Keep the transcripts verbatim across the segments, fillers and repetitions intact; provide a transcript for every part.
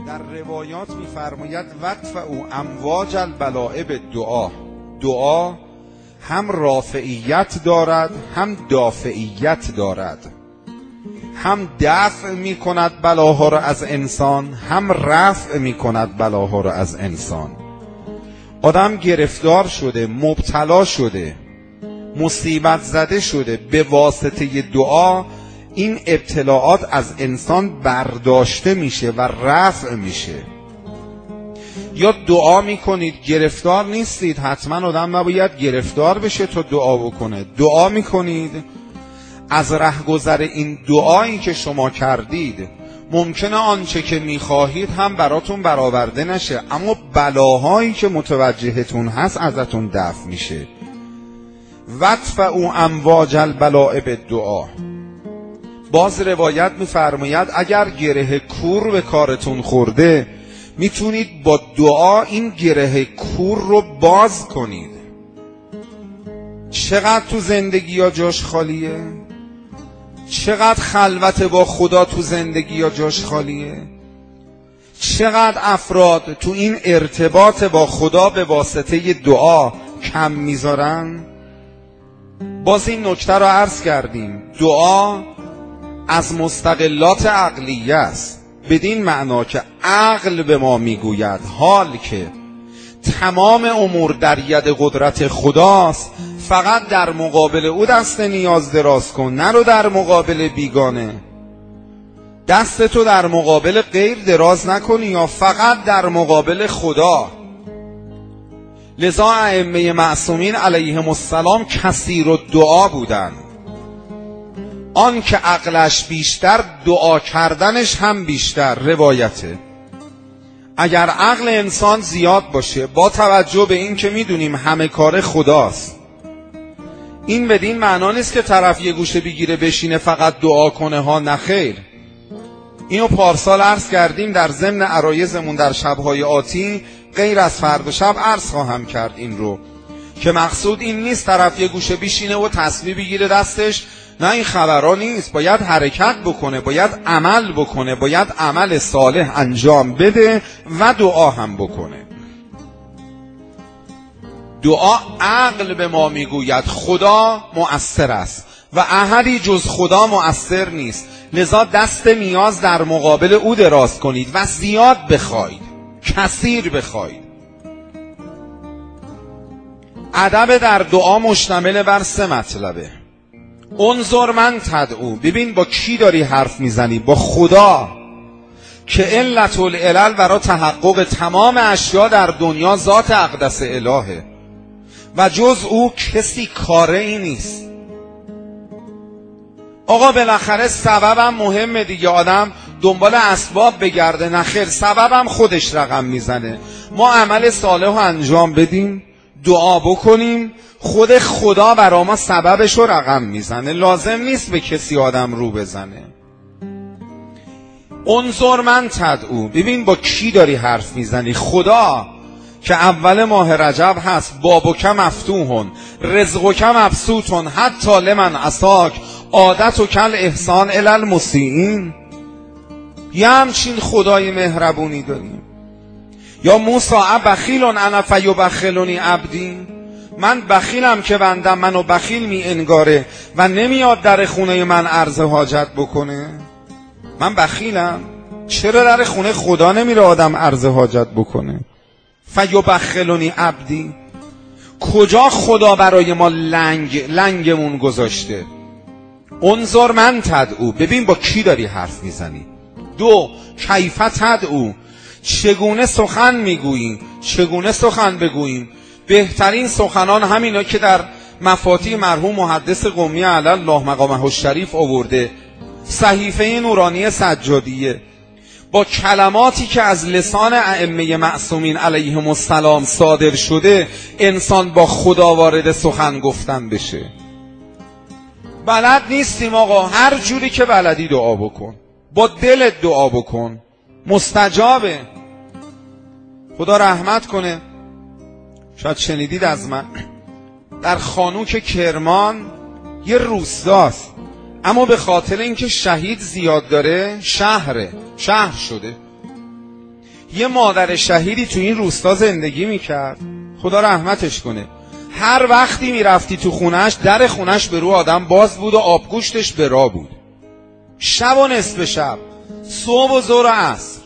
در روایات می‌فرماید وَادْفَعُوا امواج البلاء بالدعا. دعا هم رافعیت دارد هم دافعیت دارد، هم دفع می کند بلاها را از انسان، هم رفع می کند بلاها را از انسان. آدم گرفتار شده، مبتلا شده، مصیبت زده شده، به واسطه دعا این ابتلاعات از انسان برداشته میشه و رفع میشه. یا دعا میکنید گرفتار نیستید، حتما آدم نباید گرفتار بشه تا دعا بکنه. دعا میکنید، از رهگذر این دعایی که شما کردید ممکنه آنچه که میخواهید هم براتون برآورده نشه، اما بلاهایی که متوجهتون هست ازتون دفع میشه. وَادْفَعُوا امواج البلاء بالدعا. باز روایت میفرماید اگر گره کور به کارتون خورده میتونید با دعا این گره کور رو باز کنید. چقدر تو زندگی ها جاش خالیه، چقدر خلوت با خدا تو زندگی ها جاش خالیه، چقدر افراد تو این ارتباط با خدا به واسطه دعا کم میذارن. باز این نکته رو عرض کردیم، دعا از مستقلات عقلیه است، بدین معنا که عقل به ما میگوید حال که تمام امور در ید قدرت خداست، فقط در مقابل او دست نیاز دراز کن، نرو در مقابل بیگانه. دست تو در مقابل غیر دراز نکنی یا فقط در مقابل خدا. لذا ائمه معصومین علیهم السلام کثیر الدعا بودن. آن که عقلش بیشتر دعا کردنش هم بیشتر. روایته اگر عقل انسان زیاد باشه با توجه به این که میدونیم همه کار خداست، این بدین معنا نیست که طرف یه گوشه بگیره بشینه فقط دعا کنه ها، نخیر. اینو پارسال عرض کردیم در ضمن عرایزمون در شبهای آتی، غیر از فردا شب عرض خواهم کرد این رو که مقصود این نیست طرف یه گوشه بشینه و تسبیح بگیره دستش، نه این خبرها نیست. باید حرکت بکنه، باید عمل بکنه، باید عمل صالح انجام بده و دعا هم بکنه. دعا عقل به ما میگوید خدا مؤثر است و احدی جز خدا مؤثر نیست، لذا دست نیاز در مقابل او دراز کنید و زیاد بخواید، کثیر بخواید. ادب در دعا مشتمل بر سه مطلبه. انظر من تدعو، ببین با کی داری حرف میزنی، با خدا که علت العلل برای تحقق تمام اشیا در دنیا ذات اقدس الهه و جز او کسی کاره ای نیست. آقا بالاخره سببم مهمه دیگه، آدم دنبال اسباب بگرده، نخیر، سببم خودش رقم میزنه. ما عمل صالح رو انجام بدیم، دعا بکنیم، خود خدا برا ما سببش رو رقم میزنه، لازم نیست به کسی آدم رو بزنه. انظر من تدعو، ببین با کی داری حرف میزنی. خدا که اول ماه رجب هست، بابک مفتوحن رزقک مبسوطن حتی لمن عصاک عادتک الاحسان الی المسیئین. یه همچین خدای مهربونی داریم. یا موسی بخیل انا فیبخلنی عبدی، من بخیلم که بندم منو بخیل می انگاره و نمیاد در خونه من عرض حاجت بکنه. من بخیلم، چرا در خونه خدا نمیره آدم عرض حاجت بکنه؟ فیبخلنی عبدی، کجا خدا برای ما لنگ لنگمون گذاشته؟ انظر من تدعو، ببین با کی داری حرف میزنی. دو، کیف تدعو، چگونه سخن میگویی، چگونه سخن بگوییم. بهترین سخنان همینا که در مفاتیح مرحوم محدث قمی علی الله مقامه الشریف آورده، صحیفه نورانی سجادیه، با کلماتی که از لسان ائمه معصومین علیهم السلام صادر شده، انسان با خدا وارد سخن گفتن بشه. بلد نیستیم آقا، هر جوری که بلدی دعا بکن، با دلت دعا بکن، مستجابه. خدا رحمت کنه. شاید شنیدید از من، در خانوک کرمان یه روستاست، اما به خاطر اینکه شهید زیاد داره شهره، شهر شده. یه مادر شهیدی تو این روستا زندگی میکرد، خدا رحمتش کنه. هر وقتی میرفتی تو خونش، در خونش به رو آدم باز بود و آبگوشتش به راه بود، شب و نصف شب، صبح و ظهر و عصر.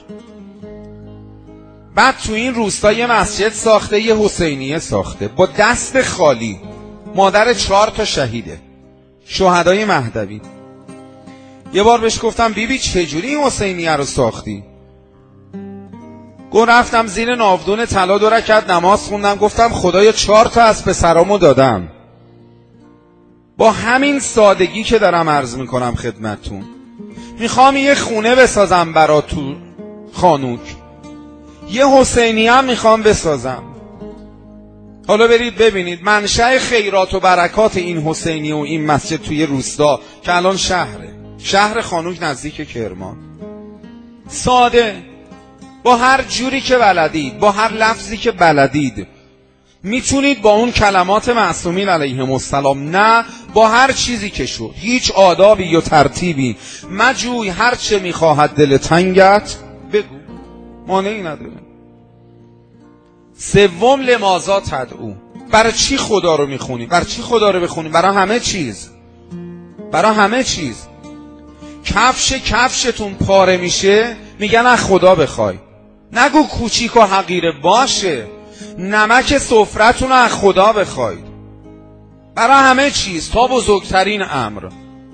بعد تو این روستا یه مسجد ساخته، یه حسینیه ساخته با دست خالی. مادر چهار تا شهیده، شهدای مهدوی. یه بار بهش گفتم بیبی چجوری این حسینیه رو ساختی؟ گفت رفتم زیر ناودون طلا دو رکعت نماز خوندم، گفتم خدایا چهار تا از پسرامو دادم. با همین سادگی که دارم عرض میکنم خدمتتون، میخوام یه خونه بسازم برا تو خانوک، یه حسینیه هم میخوام بسازم. حالا برید ببینید منشأ خیرات و برکات این حسینیه و این مسجد توی روستا که الان شهره، شهر خانوک نزدیک کرمان. ساده، با هر جوری که بلدید، با هر لفظی که بلدید، میتونید با اون کلمات معصومین علیهم السلام، نه با هر چیزی که شد، هیچ آدابی یا ترتیبی مجوی، هر چه میخواهد دل تنگت بگو، مانعی نداره. سوم، لماذا تدعو، برای چی خدا رو میخونی؟ برای چی خدا رو بخونی؟ برای همه چیز، برای همه چیز. کفش کفشتون پاره میشه، میگن از خدا بخوای، نگو کوچیک و حقیره باشه. نمک سفرتون از خدا بخواید، برای همه چیز تا بزرگترین امر.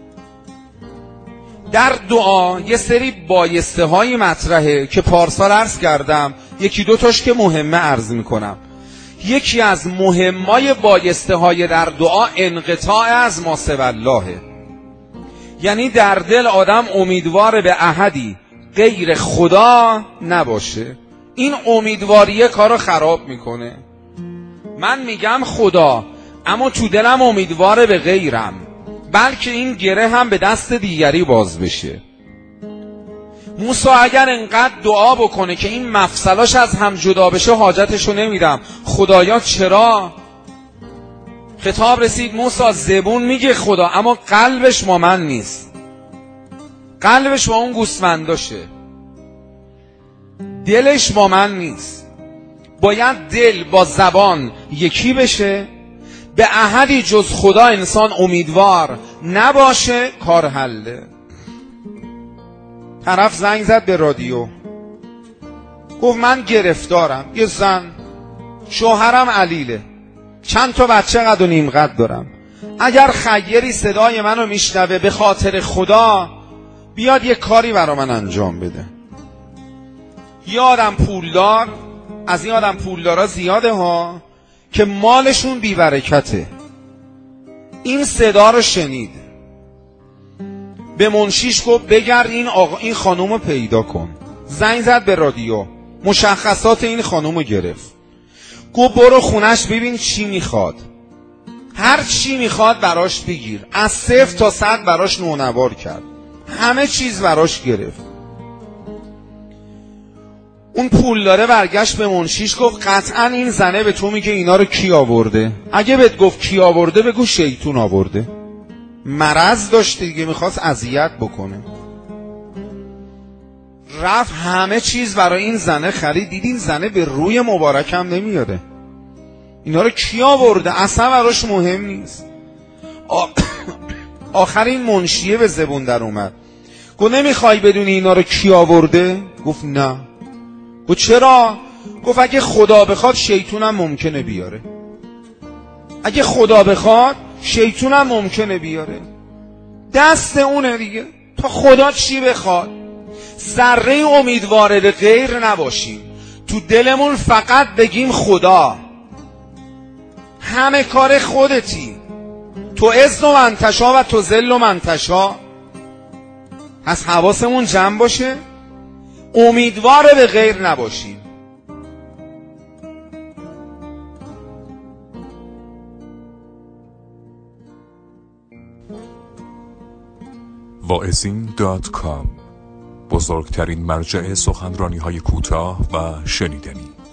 در دعا یه سری بایسته های مطرحه که پارسال عرض کردم، یکی دو تاش که مهمه عرض میکنم. یکی از مهمای بایسته های در دعا انقطاع از ما سوی اللهه، یعنی در دل آدم امیدوار به احدی غیر خدا نباشه. این امیدواریه کارو خراب میکنه. من میگم خدا، اما تو دلم امیدواره به غیرم، بلکه این گره هم به دست دیگری باز بشه. موسی اگر انقدر دعا بکنه که این مفصلاش از هم جدا بشه، حاجتشو نمیدم. خدایا چرا؟ خطاب رسید موسی زبون میگه خدا، اما قلبش با من نیست، قلبش با اون گوسفنداشه، دلش با من نیست. باید دل با زبان یکی بشه، به احدی جز خدا انسان امیدوار نباشه، کار حله. طرف زنگ زد به رادیو، گفت من گرفتارم، یه زن، شوهرم علیله، چند تا بچه قد و نیم قد دارم، اگر خیری صدای منو میشنوه به خاطر خدا بیاد یه کاری برا من انجام بده. یه آدم پولدار، از این آدم پولدارا زیاده ها که مالشون بیبرکته، این صدا رو شنید، به منشیش گفت بگرد این آقا این خانومو پیدا کن. زنگ زد به رادیو، مشخصات این خانومو گرفت، گفت برو خونش ببین چی میخواد، هر چی میخواد براش بگیر. از صفر تا صد براش نونوار کرد، همه چیز براش گرفت. اون پول داره برگشت به منشیش گفت قطعا این زنه به تو میگه اینا رو کی آورده؟ اگه بهت گفت کی آورده بگو شیطون آورده. مرض داشته دیگه، میخواست اذیت بکنه. رفت همه چیز برای این زنه خرید، دید این زنه به روی مبارکم نمیاره، اینا رو کی آورده اصلا براش مهم نیست. آ... آخر این منشیه به زبون در اومد، گفت نمیخوای بدونی اینا رو کی آورده؟ گفت نه. گفت چرا؟ گفت اگه خدا بخواد شیطونم ممکنه بیاره، اگه خدا بخواد شیطونم ممکنه بیاره، دست اونه دیگه، تا خدا چی بخواد. ذره امیدواره به غیر نباشیم، تو دلمون فقط بگیم خدا، همه کار خودتی، تو عز و منتشا و تو ذل و منتشا. از حواسمون جمع باشه، امیدوار به غیر نباشیم. واعظین دات کام، بزرگترین مرجع سخنرانی های کوتاه و شنیدنی.